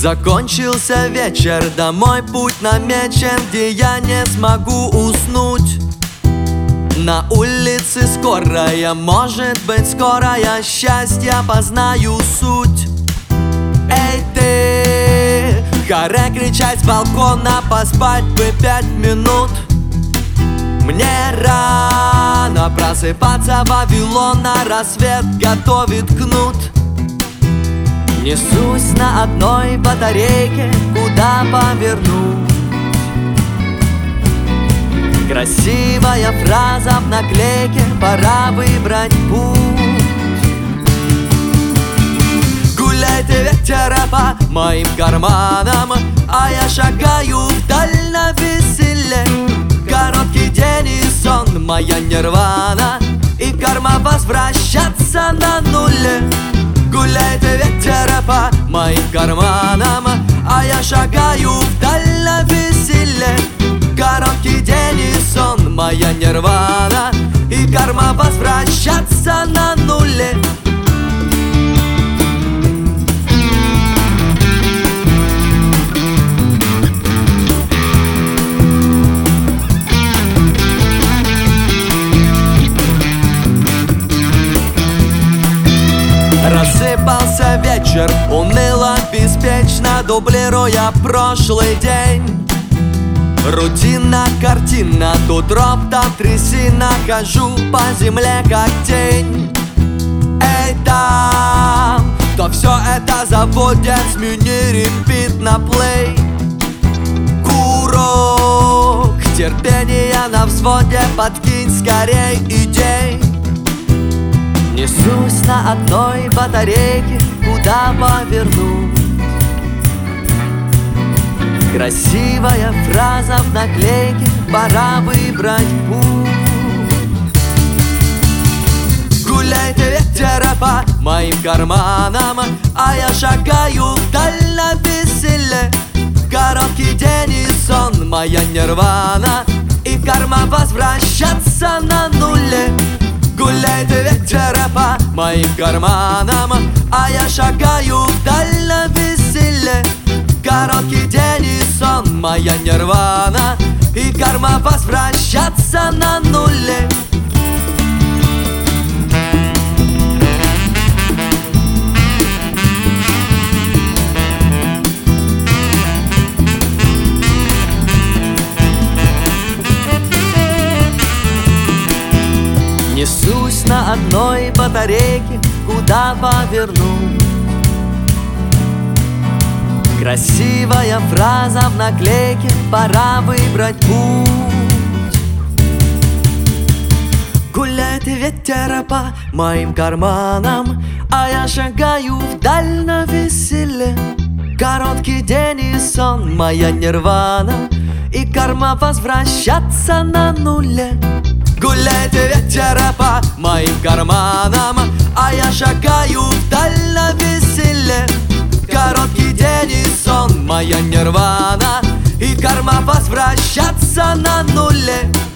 Закончился вечер, домой путь намечен, где я не смогу уснуть. На улице скорая, может быть скорая, счастья познаю суть. Эй ты, харе кричать с балкона, поспать бы 5 минут. Мне рано просыпаться, Вавилона рассвет готовит кнут. Несусь на одной батарейке, куда повернуть. Красивая фраза в наклейке, пора выбрать путь. Гуляй ты, ветер, по моим карманам, а я шагаю вдаль на веселе. Короткий день и сон, моя нирвана, и карма возвращаться на нуле. Гуляй ты, ветер, по моим карманам, а я шагаю вдаль на веселе. Короткий день и сон, моя нирвана, и карма возвращаться на нуле. Рассыпался вечер, уныло, беспечно, дублируя прошлый день. Рутина, картина, тут роптом трясина, хожу по земле как тень. Эй, там, кто все это заводит, смени репит на плей. Курок, терпение на взводе, подкинь скорей идей. Несусь на одной батарейке, куда повернуть. Красивая фраза в наклейке, пора выбрать путь. Гуляй ты, ветер, по моим карманам, а я шагаю вдаль на веселе. Короткий день и сон, моя нирвана, и карма возвращаться на нуле. Гуляй ты, ветер, по моим карманам, а я шагаю вдаль на веселе. Короткий день и сон, моя нирвана, и карма возвращаться на нуле. Несусь на одной батарейке, куда повернуть. Красивая фраза в наклейке, пора выбрать путь. Гуляй ты, ветер, по моим карманам, а я шагаю вдаль на веселе. Короткий день и сон, моя нирвана, и карма возвращаться на нуле. Гуляй ты, ветер, по моим карманам, а я шагаю вдаль на веселе. Короткий день и сон, моя нирвана, и карма возвращаться на нуле.